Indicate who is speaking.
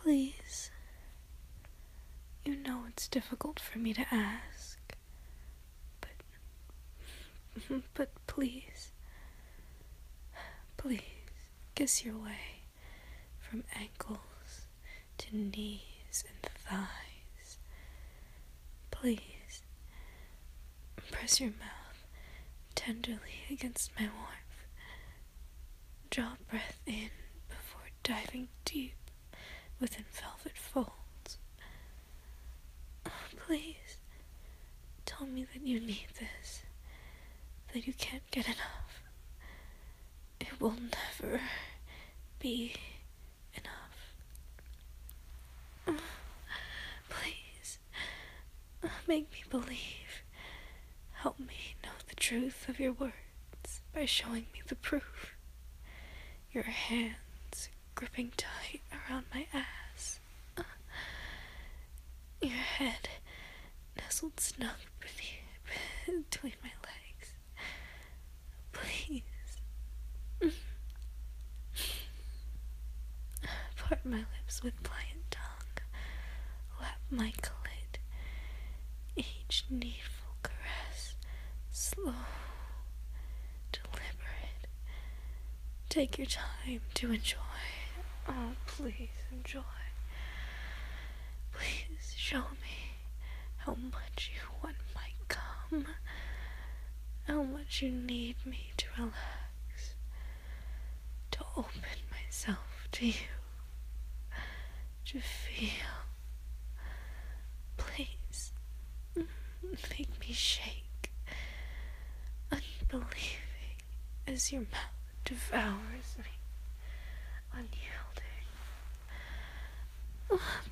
Speaker 1: Please. You know it's difficult for me to ask. But please. Please, kiss your way from ankles to knees and thighs. Please, press your mouth tenderly against my warmth. Draw breath in before diving deep within velvet folds. Please, tell me that you need this, that you can't get enough. It will never be enough. Please, make me believe. Help me know the truth of your words by showing me the proof. Your hands gripping tight around my ass. Your head nestled snug between my legs. Please. Part my lips with pliant tongue. Lap my clit. Each needful caress. Slow. Deliberate. Take your time to enjoy. Oh, please enjoy. Please show me how much you want my cum. How much you need me to relax. To open myself to you. To feel. Please. Make me shake. Unbelieving as your mouth devours me. Unyielding.